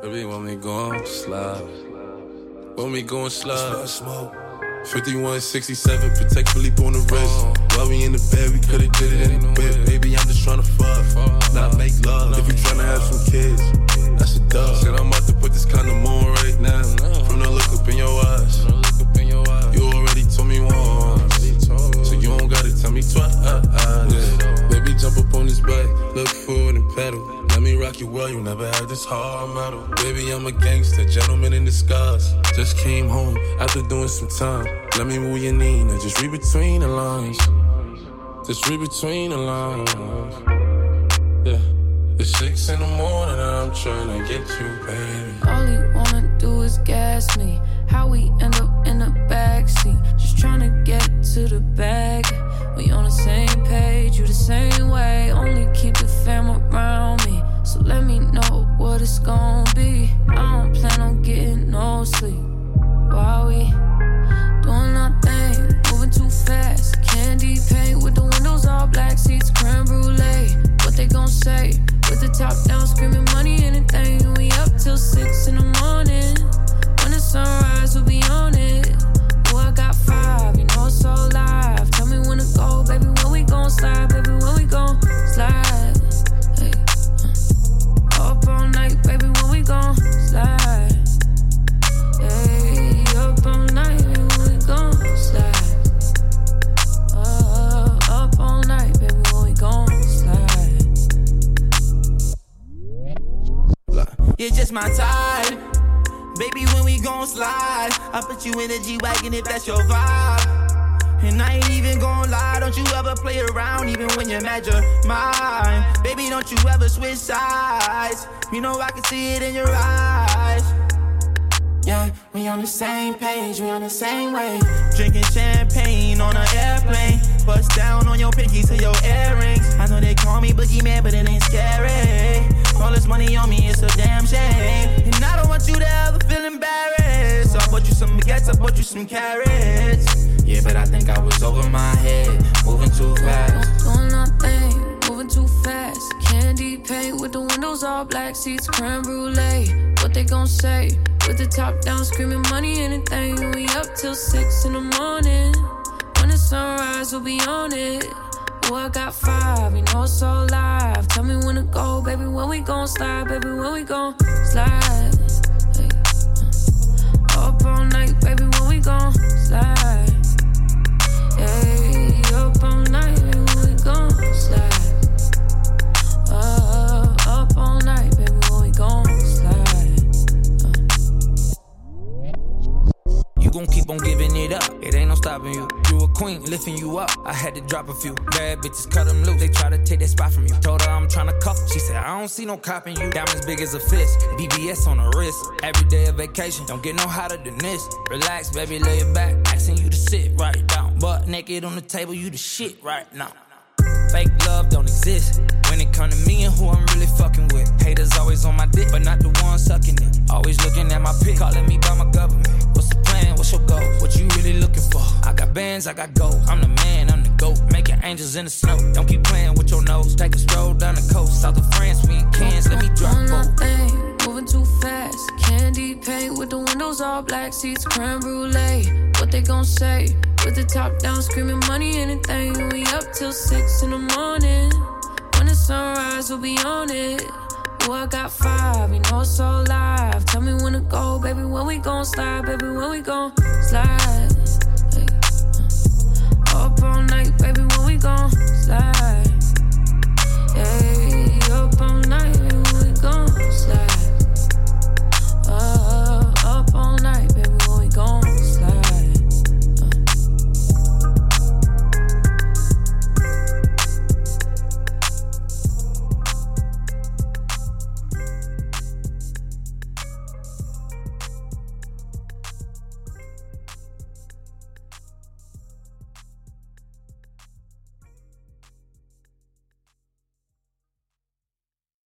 Baby, when we gon' slide. When we gon' slide. 5167, protect Philippe on the wrist. While we in the bed, we could've did it in the bed. Baby, I'm just tryna fuck, not make love. If you tryna have some kids, that's a dub. Said I'm about to put this condom on right now. From the look up in your eyes, you already told me once, so you don't gotta tell me twice. Baby, jump up on this bike, look forward and pedal. Let me rock you well, you never had this hard metal. Baby, I'm a gangster, gentleman in disguise. Just came home after doing some time. Let me move your knee, now just read between the lines. Just read between the lines. Yeah, it's 6 in the morning and I'm trying to get you, baby. All he wanna do is gas me. How we end up in the backseat, just trying to get to the bag. We on the same page, you the same way. Only keep the fam around me, so let me know what it's gon' be. I don't plan on getting no sleep while we doing our thing, moving too fast. Candy paint with the windows all black, seats creme brulee. What they gon' say? With the top down, screaming money, anything. We up till 6 in the morning. When the sunrise, we'll be on it. Oh, I got 5, you know it's so live. Tell me when to go, baby, when we gon' slide. Baby, when we gon' slide. Hey, up all night, baby, when we gon' slide. Hey, up all night, baby, when we gon' slide. Up all night, baby, when we gon' slide. You're just my type. Baby, when we gon' slide, I put you in the G-Wagon if that's your vibe. And I ain't even gon' lie, don't you ever play around even when you're mad you're mine. Baby, don't you ever switch sides. You know I can see it in your eyes. Yeah, we on the same page, we on the same way. Drinking champagne on an airplane. Bust down on your pinky to your earrings. I know they call me boogeyman, but it ain't scary. All this money on me, it's a damn shame. And I don't want you to ever feel embarrassed. So I bought you some baguettes, I bought you some carrots. Yeah, but I think I was over my head, moving too fast. Doing nothing, moving too fast. Candy paint with the windows all black, seats creme brulee. What they gon' say? With the top down, screaming money, anything. We up till 6 in the morning. When the sunrise, we'll be on it. Oh, I got 5, you know it's so live. Tell me when to go, baby, when we gon' slide. Baby, when we gon' slide. Hey, up all night, baby, when we gon' slide. Hey, up all night, baby, when we gon' slide. Up all night, baby, when we gon' slide. You gon' keep on giving it up, it ain't no stopping you. You a queen, lifting you up, I had to drop a few. Bad bitches cut them loose, they try to take that spot from you. Told her I'm tryna cuff, she said I don't see no cop in you. Diamonds big as a fist, BBS on the wrist. Every day of vacation, don't get no hotter than this. Relax, baby, lay it back, asking you to sit right down. Butt naked on the table, you the shit right now. Fake love don't exist when it come to me and who I'm really fucking with. Haters always on my dick, but not the one sucking it. Always looking at my pic, calling me by my government. What's the plan? What's your goal? What you really looking for? I got bands, I got gold. I'm the man, I'm the GOAT. Making angels in the snow. Don't keep playing with your nose. Take a stroll down the coast, south of France, we in Cairns. Let me drop both. Moving too fast. Candy paint with the windows all black, seats creme brulee. What they gon' say? With the top down, screaming money, anything. We up till 6 in the morning. When the sunrise, we'll be on it. Oh, I got 5, you know it's so live. Tell me when to go, baby, when we gon' slide. Baby, when we gon' slide. Hey, up all night, baby, when we gon' slide. Hey, up all